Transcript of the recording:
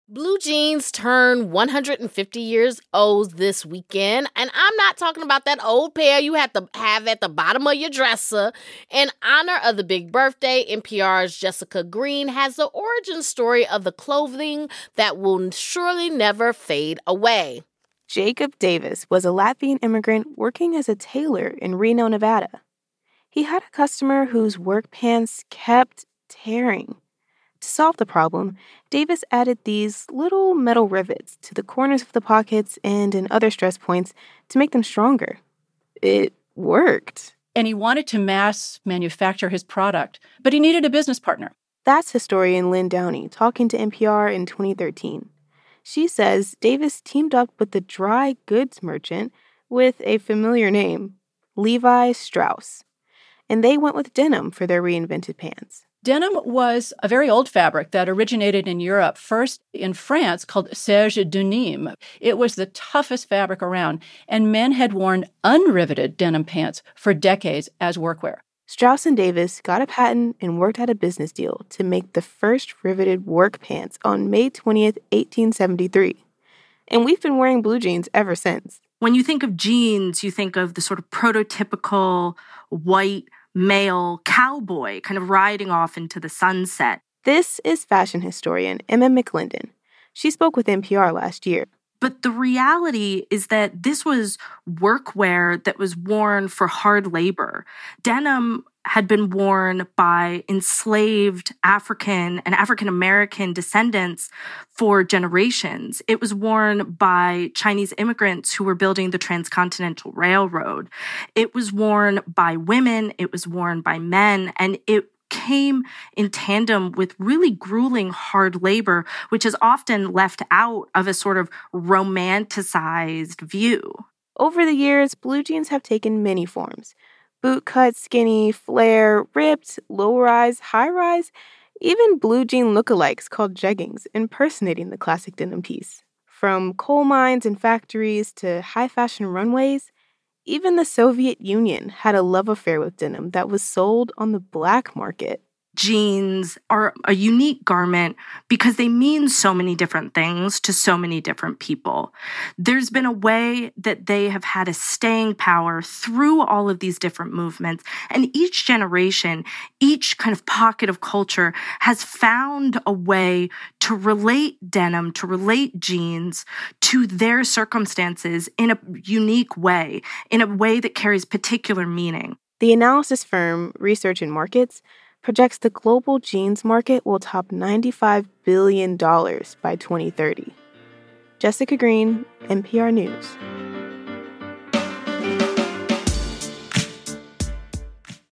Blue jeans turn 150 years old this weekend, and I'm not talking about that old pair you have to have at the bottom of your dresser. In honor of the big birthday, NPR's Jessica Green has the origin story of the clothing that will surely never fade away. Jacob Davis was a Latvian immigrant working as a tailor in Reno, Nevada. He had a customer whose work pants kept tearing. To solve the problem, Davis added these little metal rivets to the corners of the pockets and in other stress points to make them stronger. It worked. And he wanted to mass manufacture his product, but he needed a business partner. That's historian Lynn Downey talking to NPR in 2013. She says Davis teamed up with the dry goods merchant with a familiar name, Levi Strauss, and they went with denim for their reinvented pants. Denim was a very old fabric that originated in Europe, first in France, called serge de Nîmes. It was the toughest fabric around, and men had worn unriveted denim pants for decades as workwear. Strauss and Davis got a patent and worked out a business deal to make the first riveted work pants on May 20th, 1873. And we've been wearing blue jeans ever since. When you think of jeans, you think of the sort of prototypical white male cowboy kind of riding off into the sunset. This is fashion historian Emma McLendon. She spoke with NPR last year. But the reality is that this was workwear that was worn for hard labor. Denim had been worn by enslaved African and African-American descendants for generations. It was worn by Chinese immigrants who were building the Transcontinental Railroad. It was worn by women. It was worn by men. And it came in tandem with really grueling hard labor, which is often left out of a sort of romanticized view. Over the years, blue jeans have taken many forms. Bootcut, skinny, flare, ripped, low-rise, high-rise, even blue jean lookalikes called jeggings impersonating the classic denim piece. From coal mines and factories to high-fashion runways, even the Soviet Union had a love affair with denim that was sold on the black market. Jeans are a unique garment because they mean so many different things to so many different people. There's been a way that they have had a staying power through all of these different movements. And each generation, each kind of pocket of culture has found a way to relate denim, to relate jeans to their circumstances in a unique way, in a way that carries particular meaning. The analysis firm Research and Markets projects the global jeans market will top $95 billion by 2030. Jessica Green, NPR News.